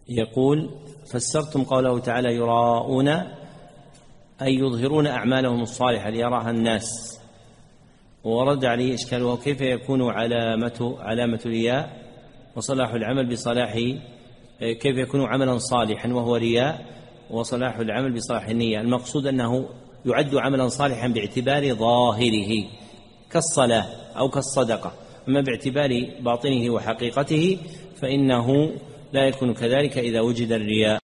يقول: فسرتم قوله تعالى يراءون أي يظهرون أعمالهم الصالحة ليراها الناس، ورد عليه إشكال: وكيف يكون علامة رياء وصلاح العمل بصلاح، كيف يكون عملا صالحا وهو رياء وصلاح العمل بصلاح النية؟ المقصود أنه يعد عملا صالحا باعتبار ظاهره كالصلاة أو كالصدقة، أما باعتبار باطنه وحقيقته فإنه لا يكون كذلك إذا وجد الرياء.